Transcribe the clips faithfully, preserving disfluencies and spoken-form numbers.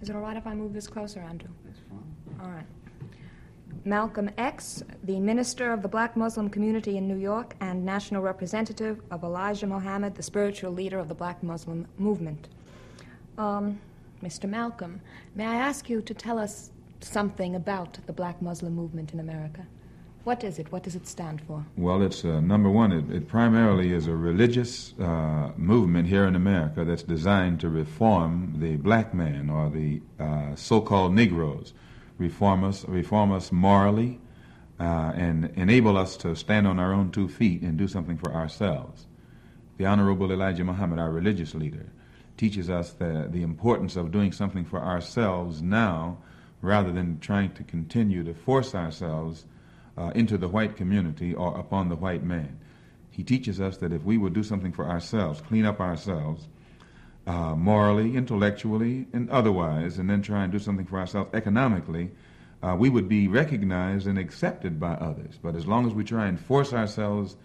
Is it all right if I move this closer, Andrew? That's fine. All right. Malcolm X, the minister of the black Muslim community in New York and national representative of Elijah Muhammad, the spiritual leader of the black Muslim movement. Um, Mister Malcolm, may I ask you to tell us something about the black Muslim movement in America? What is it? What does it stand for? Well, it's, uh, number one, it, it primarily is a religious uh, movement here in America that's designed to reform the black man or the uh, so-called Negroes, reform us, reform us morally, uh, and enable us to stand on our own two feet and do something for ourselves. The Honorable Elijah Muhammad, our religious leader, teaches us the, the importance of doing something for ourselves now rather than trying to continue to force ourselves Uh, into the white community or upon the white man. He teaches us that if we would do something for ourselves, clean up ourselves, uh, morally, intellectually, and otherwise, and then try and do something for ourselves economically, uh, we would be recognized and accepted by others. But as long as we try and force ourselves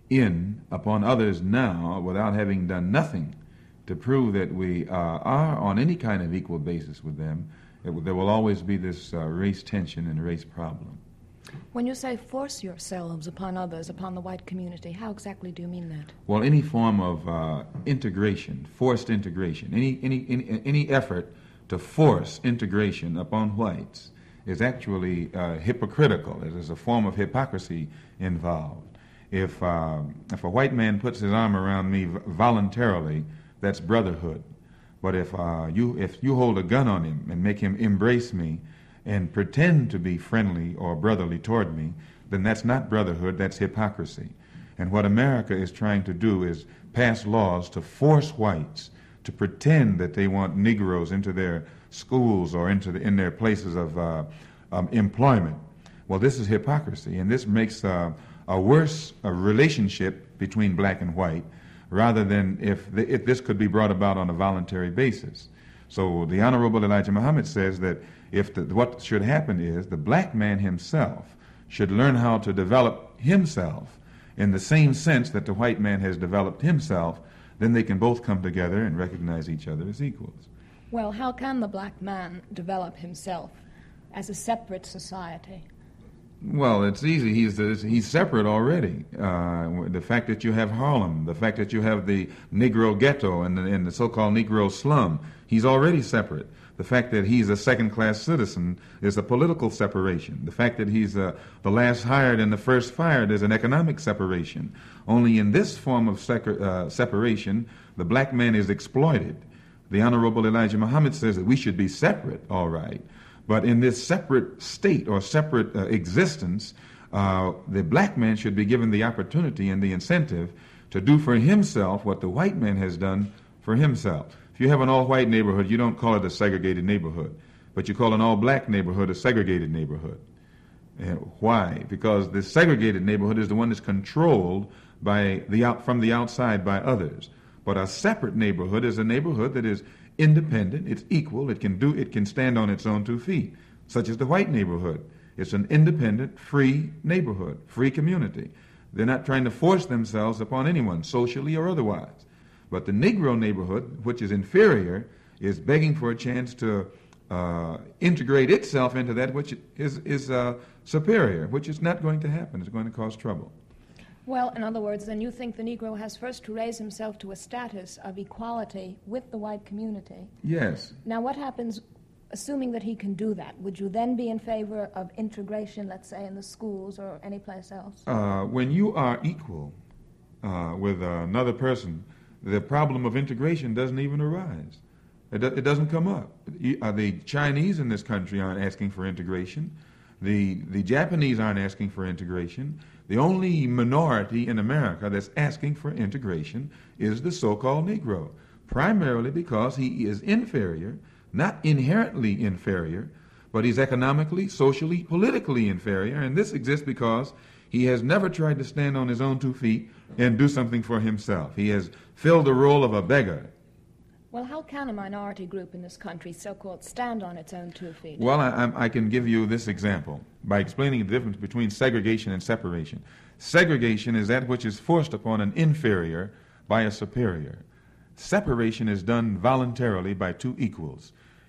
in upon others now without having done nothing to prove that we uh, are on any kind of equal basis with them, it, there will always be this uh, race tension and race problem. When you say force yourselves upon others, upon the white community, how exactly do you mean that? Well, any form of uh, integration, forced integration, any, any, any, any effort to force integration upon whites is actually uh, hypocritical. There's a form of hypocrisy involved. If, uh, if a white man puts his arm around me v- voluntarily, that's brotherhood. But if, uh, you, if you hold a gun on him and make him embrace me, and pretend to be friendly or brotherly toward me, then that's not brotherhood, that's hypocrisy. And what America is trying to do is pass laws to force whites to pretend that they want Negroes into their schools or into the, in their places of uh, um, employment. Well, this is hypocrisy, and this makes uh, a worse a relationship between black and white rather than if, the, if this could be brought about on a voluntary basis. So the Honorable Elijah Muhammad says that if the, what should happen is the black man himself should learn how to develop himself in the same sense that the white man has developed himself, then they can both come together and recognize each other as equals. Well, how can the black man develop himself as a separate society? Well, it's easy. He's he's separate already. Uh, the fact that you have Harlem, the fact that you have the Negro ghetto and the, and the so-called Negro slum, he's already separate. The fact that he's a second-class citizen is a political separation. The fact that he's uh, the last hired and the first fired is an economic separation. Only in this form of sec- uh, separation, the black man is exploited. The Honorable Elijah Muhammad says that we should be separate, all right. But in this separate state or separate uh, existence, uh, the black man should be given the opportunity and the incentive to do for himself what the white man has done for himself. If you have an all-white neighborhood, you don't call it a segregated neighborhood, but you call an all-black neighborhood a segregated neighborhood. And why? Because the segregated neighborhood is the one that's controlled by the out, from the outside by others. But a separate neighborhood is a neighborhood that is independent, it's equal, it can do, it can stand on its own two feet, such as the white neighborhood. It's an independent, free neighborhood, free community. They're not trying to force themselves upon anyone, socially or otherwise. But the Negro neighborhood, which is inferior, is begging for a chance to uh, integrate itself into that which is, is uh, superior, which is not going to happen. It's going to cause trouble. Well, in other words, then you think the Negro has first to raise himself to a status of equality with the white community. Yes. Now, what happens, assuming that he can do that? Would you then be in favor of integration, let's say, in the schools or any place else? Uh, when you are equal uh, with another person, the problem of integration doesn't even arise. It, do, it doesn't come up. Uh, the Chinese in this country aren't asking for integration. The, the Japanese aren't asking for integration. The only minority in America that's asking for integration is the so-called Negro, primarily because he is inferior, not inherently inferior, but he's economically, socially, politically inferior, and this exists because he has never tried to stand on his own two feet and do something for himself. He has filled the role of a beggar. Well, how can a minority group in this country, so-called, stand on its own two feet? Well, I, I, I can give you this example by explaining the difference between segregation and separation. Segregation is that which is forced upon an inferior by a superior. Separation is done voluntarily by two equals.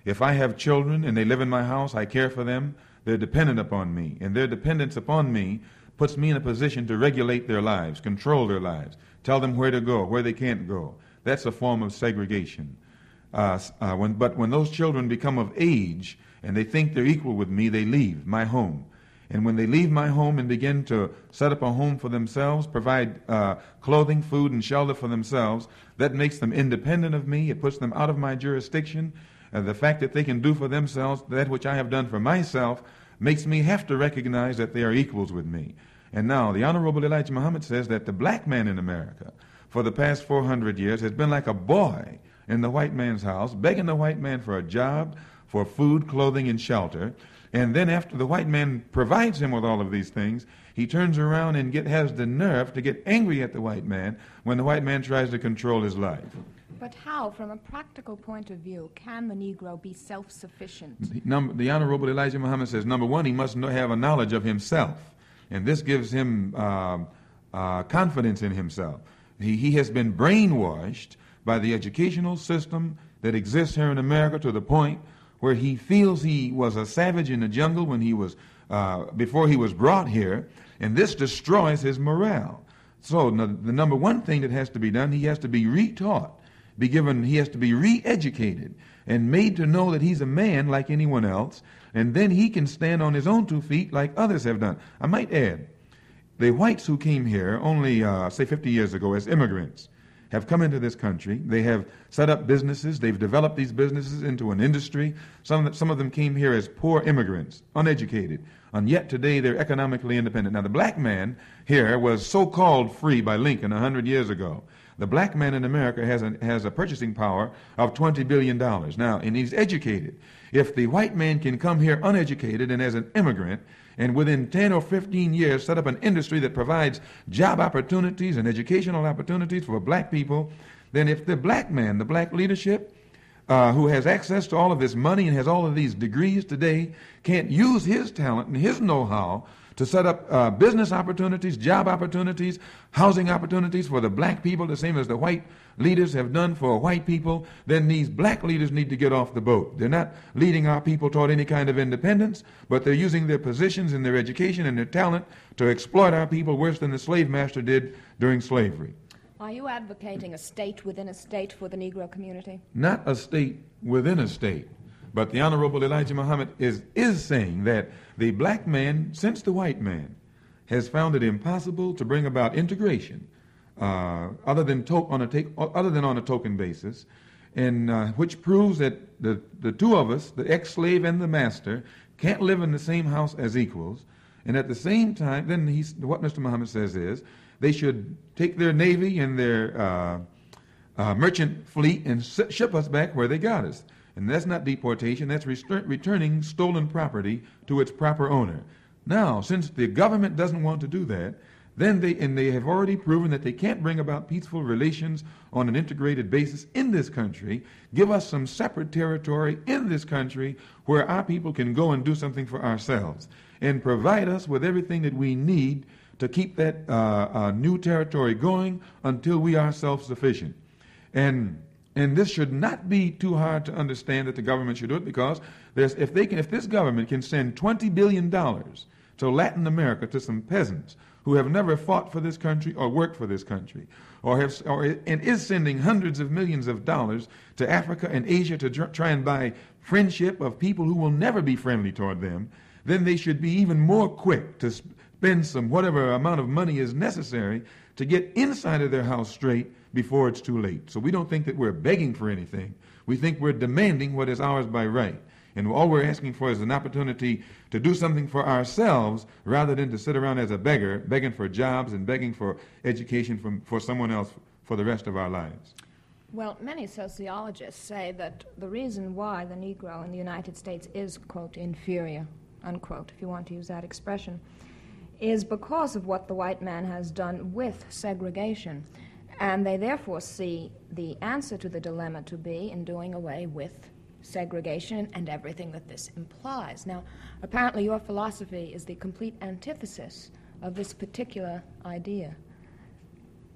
If I have children and they live in my house, I care for them, they're dependent upon me. And their dependence upon me puts me in a position to regulate their lives, control their lives, tell them where to go, where they can't go. That's a form of segregation. Uh, uh, when, but when those children become of age and they think they're equal with me, they leave my home. And when they leave my home and begin to set up a home for themselves, provide uh, clothing, food, and shelter for themselves, that makes them independent of me. It puts them out of my jurisdiction. Uh, the fact that they can do for themselves that which I have done for myself makes me have to recognize that they are equals with me. And now, the Honorable Elijah Muhammad says that the black man in America for the past four hundred years has been like a boy in the white man's house, begging the white man for a job, for food, clothing, and shelter. And then after the white man provides him with all of these things, he turns around and get, has the nerve to get angry at the white man when the white man tries to control his life. But how, from a practical point of view, can the Negro be self-sufficient? The, number, the Honorable Elijah Muhammad says, number one, he must know, have a knowledge of himself. And this gives him uh, uh, confidence in himself. He, he has been brainwashed by the educational system that exists here in America to the point where he feels he was a savage in the jungle when he was, uh, before he was brought here, and this destroys his morale. So the, the number one thing that has to be done, he has to be retaught, be given, he has to be re-educated and made to know that he's a man like anyone else, and then he can stand on his own two feet like others have done. I might add, the whites who came here only, uh, say, fifty years ago as immigrants, have come into this country. They have set up businesses. They've developed these businesses into an industry. Some, some of them came here as poor immigrants, uneducated, and yet today they're economically independent. Now, the black man here was so-called free by Lincoln one hundred years ago. The black man in America has a, has a purchasing power of twenty billion dollars. Now, and he's educated. If the white man can come here uneducated and as an immigrant, and within ten or fifteen years set up an industry that provides job opportunities and educational opportunities for black people, then if the black man, the black leadership, uh, who has access to all of this money and has all of these degrees today, can't use his talent and his know-how to set up uh, business opportunities, job opportunities, housing opportunities for the black people, the same as the white leaders have done for white people, then these black leaders need to get off the boat. They're not leading our people toward any kind of independence, but they're using their positions and their education and their talent to exploit our people worse than the slave master did during slavery. Are you advocating a state within a state for the Negro community? Not a state within a state. But the Honorable Elijah Muhammad is, is saying that the black man, since the white man, has found it impossible to bring about integration, uh, other than to- on a take, other than on a token basis, and uh, which proves that the, the two of us, the ex-slave and the master, can't live in the same house as equals. And at the same time, then he's, what Mister Muhammad says is they should take their navy and their uh, uh, merchant fleet and s- ship us back where they got us. And that's not deportation, that's rest- returning stolen property to its proper owner. Now, since the government doesn't want to do that, then they, and they have already proven that they can't bring about peaceful relations on an integrated basis in this country, give us some separate territory in this country where our people can go and do something for ourselves, and provide us with everything that we need to keep that uh, uh, new territory going until we are self-sufficient. And And this should not be too hard to understand that the government should do it, because there's, if they can, if this government can send twenty billion dollars to Latin America, to some peasants who have never fought for this country or worked for this country, or have, or and is sending hundreds of millions of dollars to Africa and Asia to tr- try and buy friendship of people who will never be friendly toward them, then they should be even more quick to spend some whatever amount of money is necessary to get inside of their house straight before it's too late. So we don't think that we're begging for anything. We think we're demanding what is ours by right. And all we're asking for is an opportunity to do something for ourselves rather than to sit around as a beggar, begging for jobs and begging for education from, for someone else for the rest of our lives. Well, many sociologists say that the reason why the Negro in the United States is, quote, inferior, unquote, if you want to use that expression, is because of what the white man has done with segregation. And they therefore see the answer to the dilemma to be in doing away with segregation and everything that this implies. Now, apparently your philosophy is the complete antithesis of this particular idea.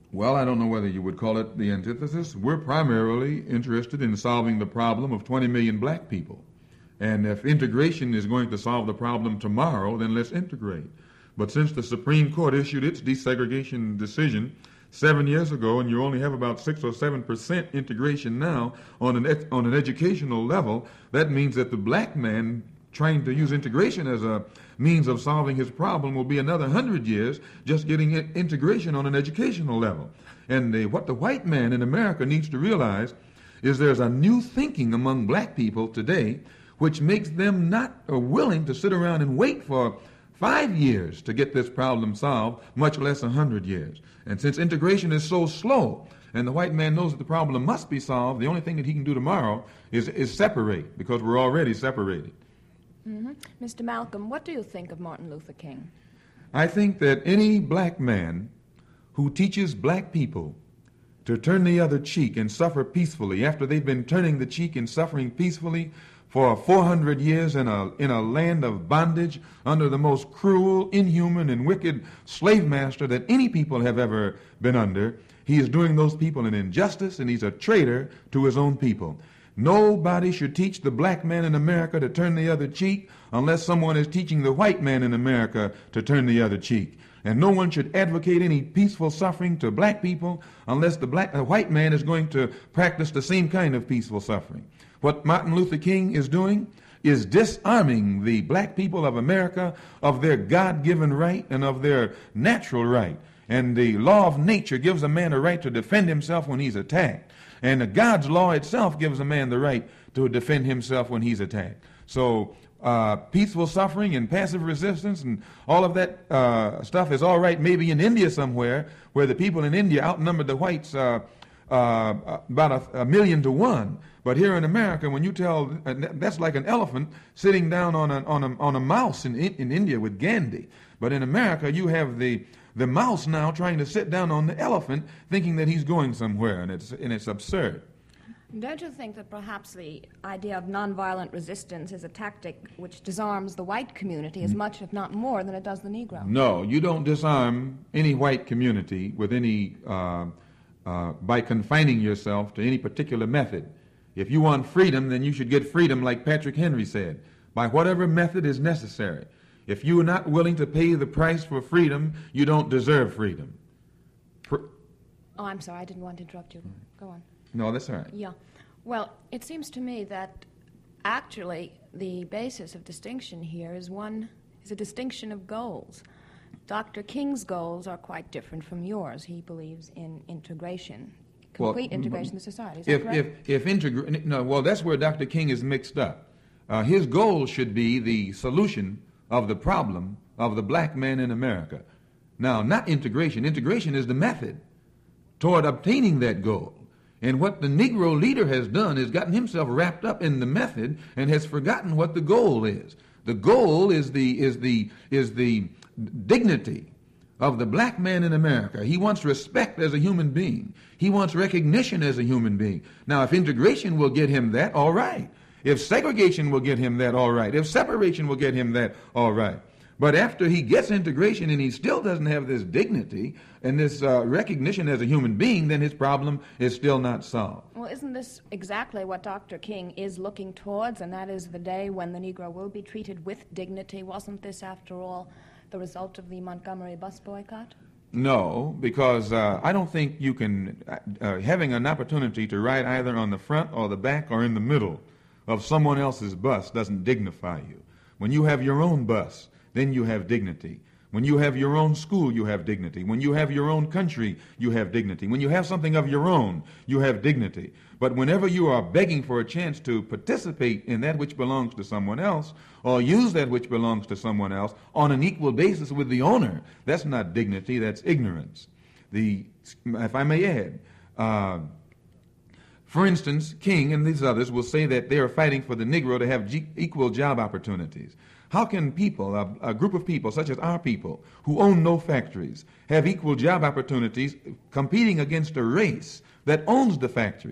Well, I don't know whether you would call it the antithesis. We're primarily interested in solving the problem of twenty million black people. And if integration is going to solve the problem tomorrow, then let's integrate. But since the Supreme Court issued its desegregation decision seven years ago, and you only have about six or seven percent integration now on an ed- on an educational level, that means that the black man trying to use integration as a means of solving his problem will be another hundred years just getting in- integration on an educational level. And the, what the white man in America needs to realize is there's a new thinking among black people today which makes them not uh, willing to sit around and wait for five years to get this problem solved, much less a hundred years. And since integration is so slow, and the white man knows that the problem must be solved, the only thing that he can do tomorrow is, is separate, because we're already separated. Mm-hmm. Mister Malcolm, what do you think of Martin Luther King? I think that any black man who teaches black people to turn the other cheek and suffer peacefully after they've been turning the cheek and suffering peacefully for four hundred years in a, in a land of bondage under the most cruel, inhuman, and wicked slave master that any people have ever been under, he is doing those people an injustice, and he's a traitor to his own people. Nobody should teach the black man in America to turn the other cheek unless someone is teaching the white man in America to turn the other cheek. And no one should advocate any peaceful suffering to black people unless the black, uh, white man is going to practice the same kind of peaceful suffering. What Martin Luther King is doing is disarming the black people of America of their God-given right and of their natural right. And the law of nature gives a man a right to defend himself when he's attacked. And God's law itself gives a man the right to defend himself when he's attacked. So uh, peaceful suffering and passive resistance and all of that uh, stuff is all right maybe in India somewhere, where the people in India outnumber the whites uh, uh, about a, a million to one. But here in America, when you tell, uh, that's like an elephant sitting down on a, on a, on a mouse in, in India with Gandhi. But in America, you have the the mouse now trying to sit down on the elephant, thinking that he's going somewhere, and it's and it's absurd. Don't you think that perhaps the idea of nonviolent resistance is a tactic which disarms the white community as much, if not more, than it does the Negro? No, you don't disarm any white community with any uh, uh, by confining yourself to any particular method. If you want freedom, then you should get freedom, like Patrick Henry said, by whatever method is necessary. If you are not willing to pay the price for freedom, you don't deserve freedom. Pr- oh, I'm sorry, I didn't want to interrupt you. Go on. No, that's all right. Yeah. Well, it seems to me that actually the basis of distinction here is one is a distinction of goals. Doctor King's goals are quite different from yours. He believes in integration, complete well, integration of society. Is that if, correct? If, if integra- no, well, that's where Doctor King is mixed up. Uh, his goal should be the solution of the problem of the black man in America. Now, not integration. Integration is the method toward obtaining that goal. And what the Negro leader has done is gotten himself wrapped up in the method and has forgotten what the goal is. The goal is the is the is the dignity of the black man in America. He wants respect as a human being. He wants recognition as a human being. Now, if integration will get him that, all right. If segregation will get him that, all right. If separation will get him that, all right. But after he gets integration and he still doesn't have this dignity and this uh, recognition as a human being, then his problem is still not solved. Well, isn't this exactly what Doctor King is looking towards, and that is the day when the Negro will be treated with dignity? Wasn't this, after all, the result of the Montgomery bus boycott? No, because uh, I don't think you can, uh, having an opportunity to ride either on the front or the back or in the middle of someone else's bus doesn't dignify you. When you have your own bus, then you have dignity. When you have your own school, you have dignity. When you have your own country, you have dignity. When you have something of your own, you have dignity. But whenever you are begging for a chance to participate in that which belongs to someone else, or use that which belongs to someone else on an equal basis with the owner, that's not dignity, that's ignorance. The, if I may add, uh, for instance, King and these others will say that they are fighting for the Negro to have g- equal job opportunities. How can people, a, a group of people such as our people, who own no factories, have equal job opportunities competing against a race that owns the factories?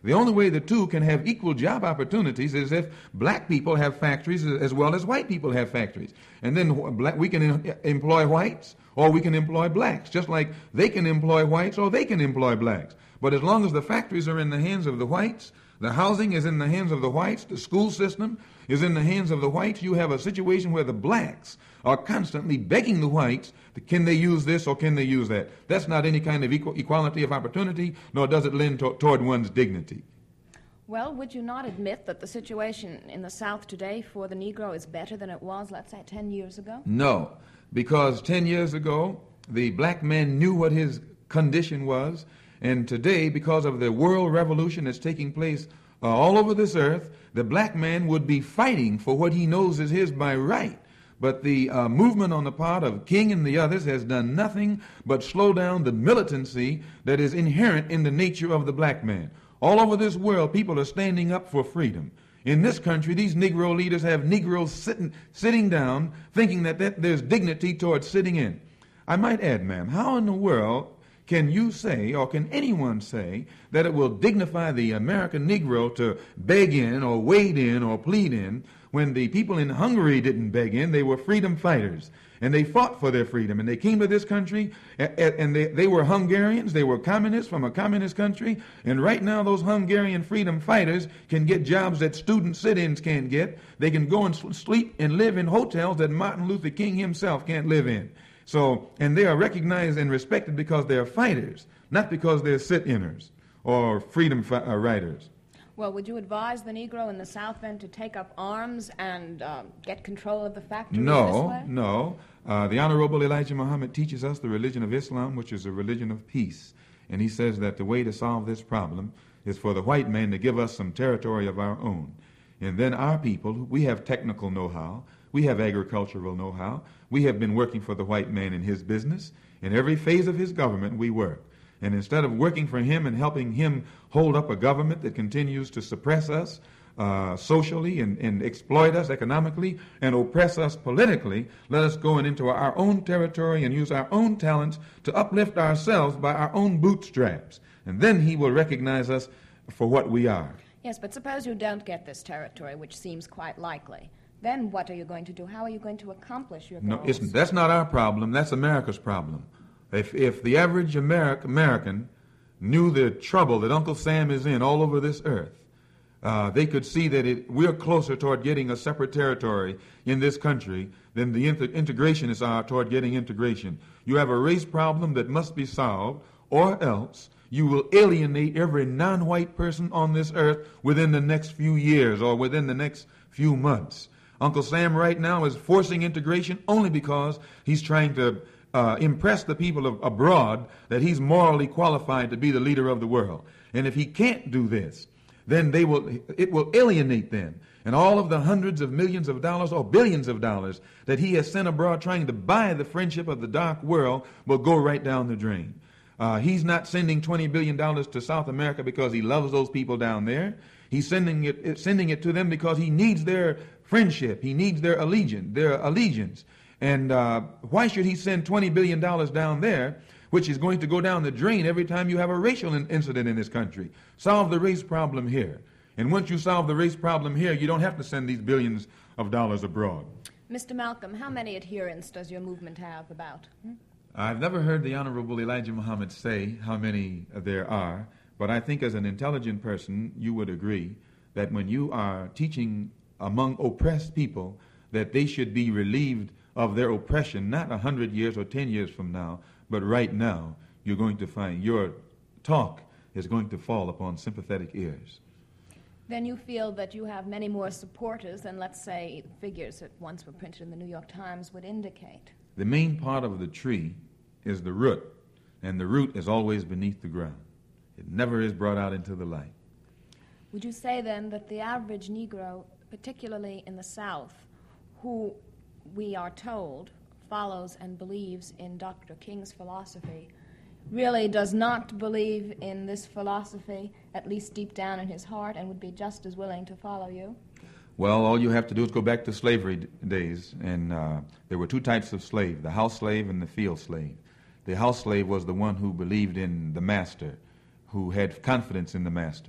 The only way the two can have equal job opportunities is if black people have factories as well as white people have factories. And then wh- black, we can em- employ whites or we can employ blacks, just like they can employ whites or they can employ blacks. But as long as the factories are in the hands of the whites, the housing is in the hands of the whites, the school system is in the hands of the whites, you have a situation where the blacks are constantly begging the whites, can they use this or can they use that? That's not any kind of equal, equality of opportunity, nor does it lend to, toward one's dignity. Well, would you not admit that the situation in the South today for the Negro is better than it was, let's say, ten years ago? No, because ten years ago, the black man knew what his condition was, and today, because of the world revolution that's taking place uh, all over this earth, the black man would be fighting for what he knows is his by right. But the uh, movement on the part of King and the others has done nothing but slow down the militancy that is inherent in the nature of the black man. All over this world, people are standing up for freedom. In this country, these Negro leaders have Negroes sitting, sitting down, thinking that, that there's dignity towards sitting in. I might add, ma'am, how in the world can you say, or can anyone say, that it will dignify the American Negro to beg in or wade in or plead in when the people in Hungary didn't beg in? They were freedom fighters, and they fought for their freedom, and they came to this country, and they, they were Hungarians, they were communists from a communist country, and right now those Hungarian freedom fighters can get jobs that student sit-ins can't get. They can go and sleep and live in hotels that Martin Luther King himself can't live in. So, and they are recognized and respected because they're fighters, not because they're sit-inners or freedom fi- uh, riders. Well, would you advise the Negro in the South then to take up arms and uh, get control of the factories no, this way? No, uh, the Honorable Elijah Muhammad teaches us the religion of Islam, which is a religion of peace. And he says that the way to solve this problem is for the white man to give us some territory of our own. And then our people, we have technical know-how, we have agricultural know-how, we have been working for the white man in his business. In every phase of his government, we work. And instead of working for him and helping him hold up a government that continues to suppress us uh, socially and, and exploit us economically and oppress us politically, let us go into our own territory and use our own talents to uplift ourselves by our own bootstraps. And then he will recognize us for what we are. Yes, but suppose you don't get this territory, which seems quite likely. Then what are you going to do? How are you going to accomplish your goals? No, it's, that's not our problem. That's America's problem. If, if the average Ameri- American knew the trouble that Uncle Sam is in all over this earth, uh, they could see that it, we're closer toward getting a separate territory in this country than the inter- integrationists are toward getting integration. You have a race problem that must be solved, or else you will alienate every non-white person on this earth within the next few years or within the next few months. Uncle Sam right now is forcing integration only because he's trying to uh, impress the people of, abroad that he's morally qualified to be the leader of the world. And if he can't do this, then they will, it will alienate them. And all of the hundreds of millions of dollars or billions of dollars that he has sent abroad trying to buy the friendship of the dark world will go right down the drain. Uh, he's not sending twenty billion dollars to South America because he loves those people down there. He's sending it, sending it to them because he needs their friendship. He needs their allegiance. Their allegiance. And uh, why should he send twenty billion dollars down there, which is going to go down the drain every time you have a racial in- incident in this country? Solve the race problem here. And once you solve the race problem here, you don't have to send these billions of dollars abroad. Mister Malcolm, how many adherents does your movement have about? Hmm? I've never heard the Honorable Elijah Muhammad say how many there are, but I think as an intelligent person, you would agree that when you are teaching among oppressed people that they should be relieved of their oppression, not a hundred years or ten years from now, but right now, you're going to find your talk is going to fall upon sympathetic ears. Then you feel that you have many more supporters than, let's say, figures that once were printed in the New York Times would indicate. The main part of the tree is the root, and the root is always beneath the ground. It never is brought out into the light. Would you say then that the average Negro, particularly in the South, who we are told follows and believes in Doctor King's philosophy, really does not believe in this philosophy, at least deep down in his heart, and would be just as willing to follow you? Well, all you have to do is go back to slavery d- days, and uh, there were two types of slave, the house slave and the field slave. The house slave was the one who believed in the master, who had confidence in the master.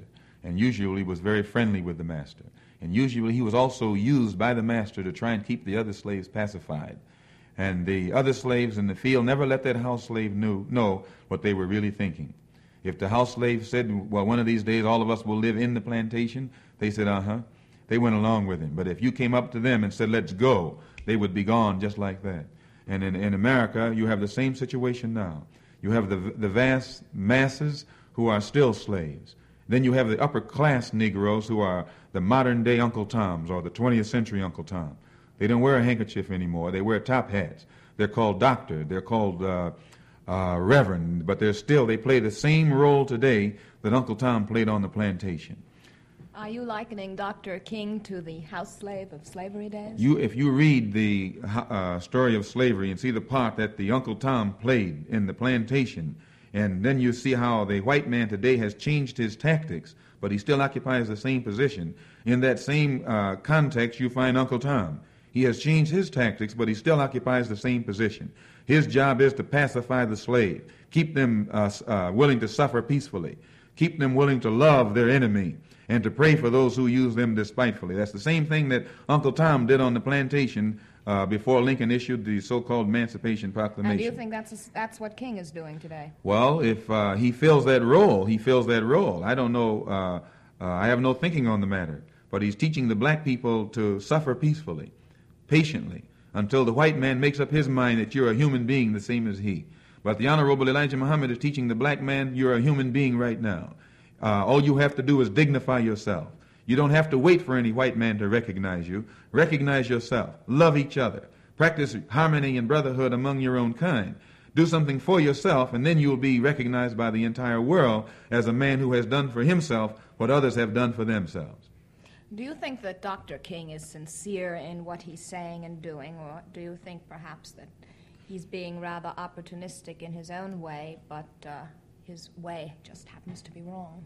and usually was very friendly with the master. And usually he was also used by the master to try and keep the other slaves pacified. And the other slaves in the field never let that house slave knew, know what they were really thinking. If the house slave said, well, one of these days all of us will live in the plantation, they said, uh-huh. They went along with him. But if you came up to them and said, let's go, they would be gone just like that. And in, in America, you have the same situation now. You have the, the vast masses who are still slaves. Then you have the upper class Negroes who are the modern day Uncle Toms or the twentieth century Uncle Tom. They don't wear a handkerchief anymore. They wear top hats. They're called doctor. They're called uh, uh, reverend. But they're still, they play the same role today that Uncle Tom played on the plantation. Are you likening Doctor King to the house slave of slavery days? You, if you read the uh, story of slavery and see the part that the Uncle Tom played in the plantation, and then you see how the white man today has changed his tactics, but he still occupies the same position. In that same uh, context, you find Uncle Tom. He has changed his tactics, but he still occupies the same position. His job is to pacify the slave, keep them uh, uh, willing to suffer peacefully, keep them willing to love their enemy, and to pray for those who use them despitefully. That's the same thing that Uncle Tom did on the plantation uh, before Lincoln issued the so-called Emancipation Proclamation. And do you think that's a, that's what King is doing today? Well, if uh, he fills that role, he fills that role. I don't know. Uh, uh, I have no thinking on the matter. But he's teaching the black people to suffer peacefully, patiently, until the white man makes up his mind that you're a human being the same as he. But the Honorable Elijah Muhammad is teaching the black man you're a human being right now. Uh, all you have to do is dignify yourself. You don't have to wait for any white man to recognize you. Recognize yourself. Love each other. Practice harmony and brotherhood among your own kind. Do something for yourself, and then you'll be recognized by the entire world as a man who has done for himself what others have done for themselves. Do you think that Doctor King is sincere in what he's saying and doing, or do you think perhaps that he's being rather opportunistic in his own way, but uh, his way just happens to be wrong?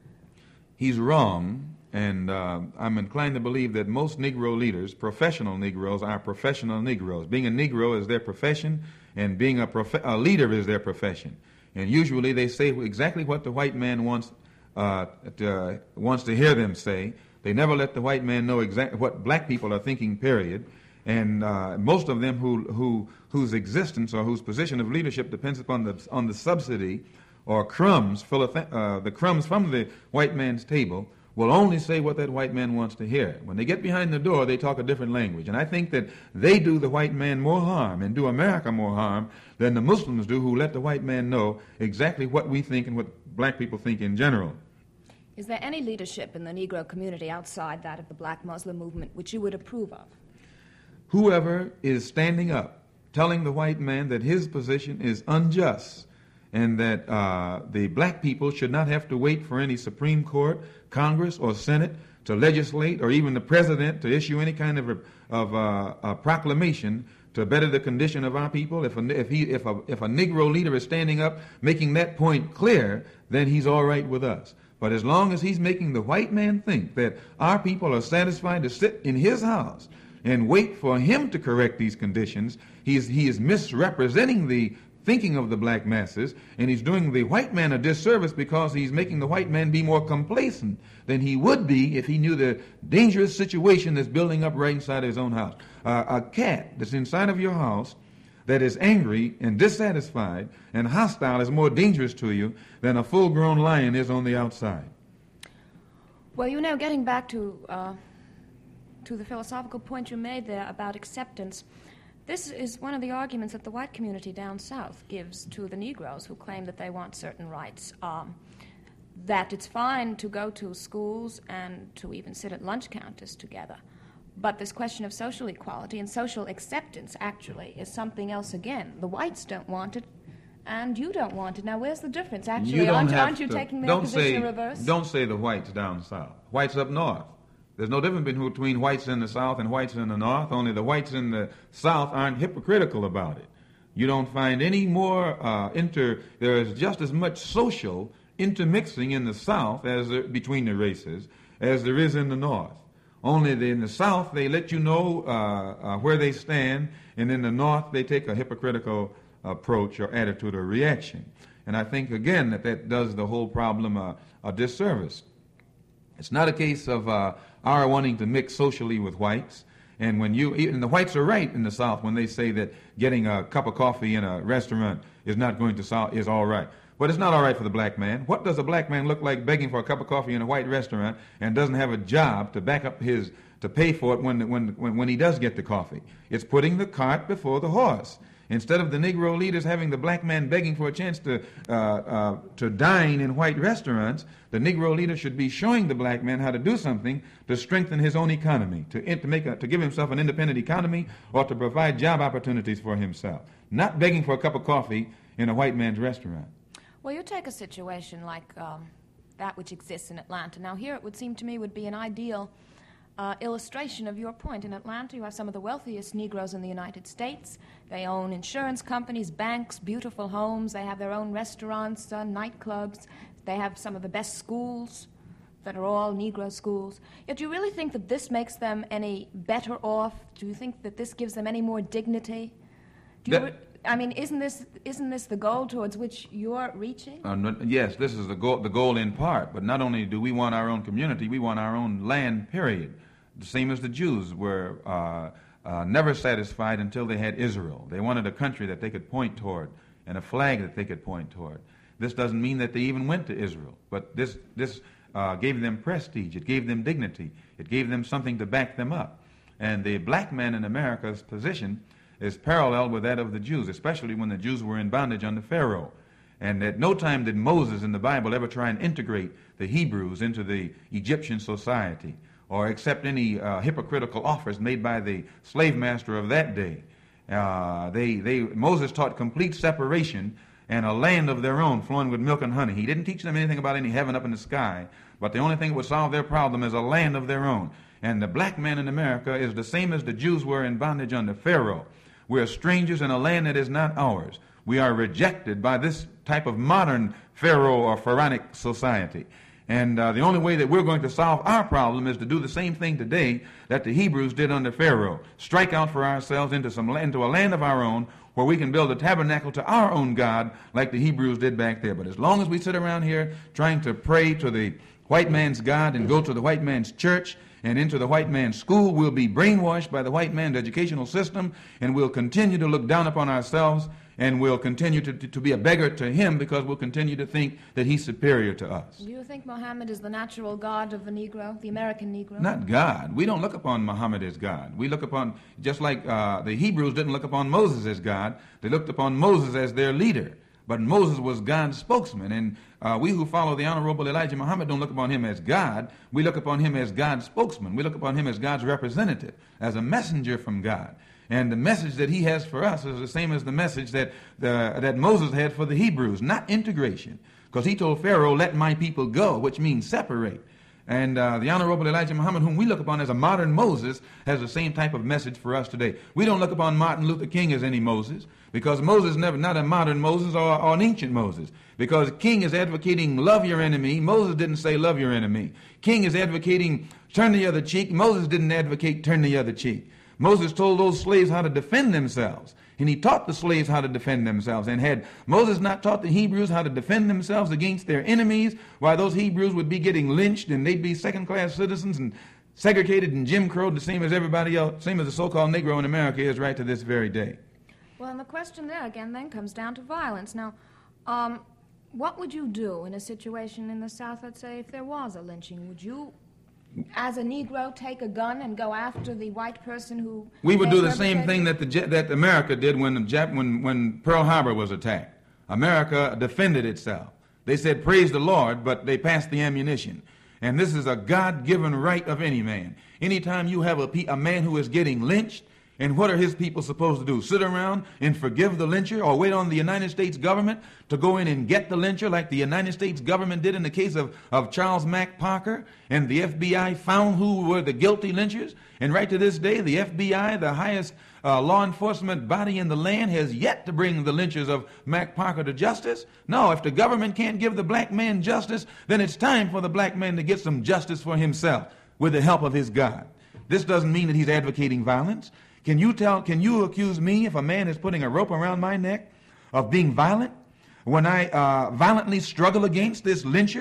He's wrong, and uh, I'm inclined to believe that most Negro leaders, professional Negroes, are professional Negroes. Being a Negro is their profession, and being a, prof- a leader is their profession. And usually they say exactly what the white man wants, uh, to, uh, wants to hear them say. They never let the white man know exactly what black people are thinking, period. And uh, most of them who, who, whose existence or whose position of leadership depends upon the, on the subsidy or crumbs, full of th- uh, the crumbs from the white man's table, will only say what that white man wants to hear. When they get behind the door, they talk a different language. And I think that they do the white man more harm and do America more harm than the Muslims do, who let the white man know exactly what we think and what black people think in general. Is there any leadership in the Negro community outside that of the Black Muslim movement which you would approve of? Whoever is standing up, telling the white man that his position is unjust, and that uh, the black people should not have to wait for any Supreme Court, Congress, or Senate to legislate, or even the president to issue any kind of a, of a, a proclamation to better the condition of our people. If a, if, he, if, a, if a Negro leader is standing up making that point clear, then he's all right with us. But as long as he's making the white man think that our people are satisfied to sit in his house and wait for him to correct these conditions, he's, he is misrepresenting the thinking of the black masses, and he's doing the white man a disservice because he's making the white man be more complacent than he would be if he knew the dangerous situation that's building up right inside his own house. Uh, a cat that's inside of your house that is angry and dissatisfied and hostile is more dangerous to you than a full-grown lion is on the outside. Well, you know, getting back to uh, to the philosophical point you made there about acceptance, this is one of the arguments that the white community down south gives to the Negroes who claim that they want certain rights, um, that it's fine to go to schools and to even sit at lunch counters together. But this question of social equality and social acceptance, actually, is something else again. The whites don't want it, and you don't want it. Now, where's the difference? Actually, you don't aren't, have aren't you to, taking their don't position say, in reverse? Don't say the whites down south. Whites up north. There's no difference between whites in the south and whites in the north, only the whites in the south aren't hypocritical about it. You don't find any more uh, inter... There is just as much social intermixing in the south as there, between the races as there is in the north. Only the, in the south, they let you know uh, uh, where they stand, and in the north, they take a hypocritical approach or attitude or reaction. And I think, again, that that does the whole problem uh, a disservice. It's not a case of uh, our wanting to mix socially with whites. And when you, and the whites are right in the South when they say that getting a cup of coffee in a restaurant is not going to solve, is all right. But it's not all right for the black man. What does a black man look like begging for a cup of coffee in a white restaurant and doesn't have a job to back up his, to pay for it when, when, when, when he does get the coffee? It's putting the cart before the horse. Instead of the Negro leaders having the black man begging for a chance to uh, uh, to dine in white restaurants, the Negro leader should be showing the black man how to do something to strengthen his own economy, to, to, make a, to give himself an independent economy, or to provide job opportunities for himself. Not begging for a cup of coffee in a white man's restaurant. Well, you take a situation like um, that which exists in Atlanta. Now, here it would seem to me would be an ideal Uh, illustration of your point. In Atlanta, you have some of the wealthiest Negroes in the United States. They own insurance companies, banks, beautiful homes. They have their own restaurants, uh, nightclubs. They have some of the best schools that are all Negro schools. Yet do you really think that this makes them any better off? Do you think that this gives them any more dignity? Do you re- I mean, isn't this isn't this the goal towards which you're reaching? Uh, no, yes, this is the goal, the goal in part. But not only do we want our own community, we want our own land, period. The same as the Jews were uh, uh, never satisfied until they had Israel. They wanted a country that they could point toward and a flag that they could point toward. This doesn't mean that they even went to Israel, but this, this uh, gave them prestige. It gave them dignity. It gave them something to back them up. And the black man in America's position is parallel with that of the Jews, especially when the Jews were in bondage under Pharaoh. And at no time did Moses in the Bible ever try and integrate the Hebrews into the Egyptian society, or accept any uh, hypocritical offers made by the slave master of that day. Uh, they, they, Moses taught complete separation and a land of their own flowing with milk and honey. He didn't teach them anything about any heaven up in the sky, but the only thing that would solve their problem is a land of their own. And the black man in America is the same as the Jews were in bondage under Pharaoh. We are strangers in a land that is not ours. We are rejected by this type of modern Pharaoh or pharaonic society. And uh, the only way that we're going to solve our problem is to do the same thing today that the Hebrews did under Pharaoh. Strike out for ourselves into some land, into a land of our own where we can build a tabernacle to our own God like the Hebrews did back there. But as long as we sit around here trying to pray to the white man's God and go to the white man's church and into the white man's school, we'll be brainwashed by the white man's educational system, and we'll continue to look down upon ourselves, and we'll continue to, to, to be a beggar to him because we'll continue to think that he's superior to us. Do you think Muhammad is the natural God of the Negro, the American Negro? Not God. We don't look upon Muhammad as God. We look upon, just like uh, the Hebrews didn't look upon Moses as God, they looked upon Moses as their leader. But Moses was God's spokesman, and uh, we who follow the Honorable Elijah Muhammad don't look upon him as God. We look upon him as God's spokesman. We look upon him as God's representative, as a messenger from God. And the message that he has for us is the same as the message that the, that Moses had for the Hebrews, not integration. Because he told Pharaoh, let my people go, which means separate. And uh, the Honorable Elijah Muhammad, whom we look upon as a modern Moses, has the same type of message for us today. We don't look upon Martin Luther King as any Moses, because Moses never, not a modern Moses or, or an ancient Moses. Because King is advocating love your enemy. Moses didn't say love your enemy. King is advocating turn the other cheek. Moses didn't advocate turn the other cheek. Moses told those slaves how to defend themselves. And he taught the slaves how to defend themselves. And had Moses not taught the Hebrews how to defend themselves against their enemies, why those Hebrews would be getting lynched and they'd be second-class citizens and segregated and Jim Crowed the same as everybody else, same as the so-called Negro in America is right to this very day. Well, and the question there again then comes down to violence. Now, um, what would you do in a situation in the South, let's say, if there was a lynching? Would you, as a Negro, take a gun and go after the white person who... We would do the same thing that the that America did when, the Jap, when, when Pearl Harbor was attacked. America defended itself. They said, praise the Lord, but they passed the ammunition. And this is a God-given right of any man. Anytime you have a, a man who is getting lynched, and what are his people supposed to do? Sit around and forgive the lyncher, or wait on the United States government to go in and get the lyncher like the United States government did in the case of, of Charles Mack Parker, and the F B I found who were the guilty lynchers? And right to this day, the F B I, the highest uh, law enforcement body in the land, has yet to bring the lynchers of Mack Parker to justice. No, if the government can't give the black man justice, then it's time for the black man to get some justice for himself with the help of his God. This doesn't mean that he's advocating violence. Can you tell, can you accuse me if a man is putting a rope around my neck of being violent? When I uh, violently struggle against this lyncher,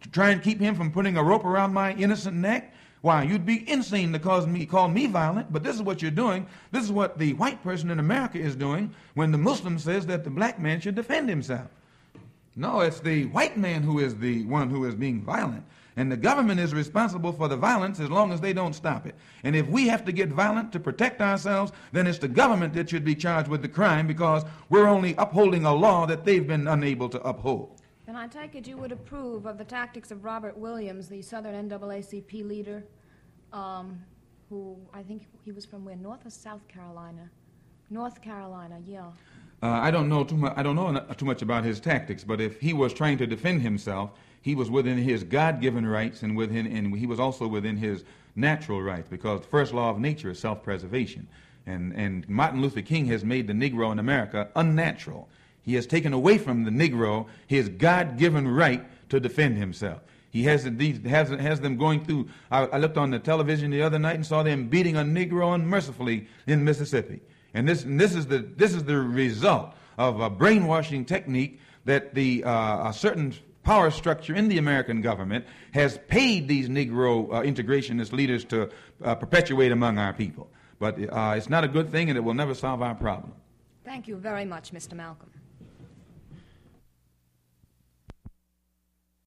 to try and keep him from putting a rope around my innocent neck? Why, you'd be insane to cause me, call me violent, but this is what you're doing. This is what the white person in America is doing when the Muslim says that the black man should defend himself. No, it's the white man who is the one who is being violent. And the government is responsible for the violence as long as they don't stop it. And if we have to get violent to protect ourselves, then it's the government that should be charged with the crime because we're only upholding a law that they've been unable to uphold. Then I take it you would approve of the tactics of Robert Williams, the Southern N double A C P leader, um, who I think he was from where, North or South Carolina? North Carolina, yeah. Uh, I don't know too much. I don't know too much about his tactics, but if he was trying to defend himself, he was within his God-given rights, and within, and he was also within his natural rights, because the first law of nature is self-preservation, and and Martin Luther King has made the Negro in America unnatural. He has taken away from the Negro his God-given right to defend himself. He has these has has them going through. I, I looked on the television the other night and saw them beating a Negro unmercifully in Mississippi. And this, and this is the this is the result of a brainwashing technique that the uh, a certain power structure in the American government has paid these Negro uh, integrationist leaders to uh, perpetuate among our people. But uh, it's not a good thing, and it will never solve our problem. Thank you very much, Mister Malcolm.